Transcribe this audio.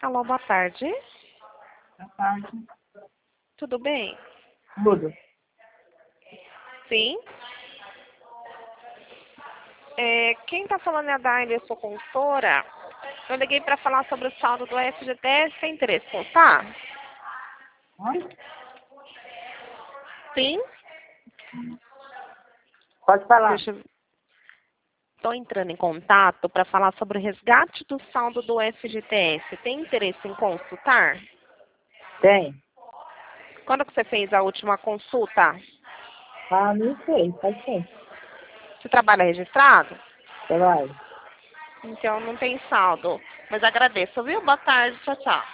Alô, boa tarde. Boa tarde. Tudo bem? Tudo. Sim. Quem está falando é a Daile, eu sou consultora. Eu liguei para falar sobre o saldo do FGTS. Tem interesse em contar? Oi? Sim. Pode falar. Estou entrando em contato para falar sobre o resgate do saldo do FGTS. Tem interesse em consultar? Tem. Quando que você fez a última consulta? Ah, não sei. Pode ser. Você trabalha registrado? Trabalho. Então não tem saldo. Mas agradeço, viu? Boa tarde. Tchau, tchau.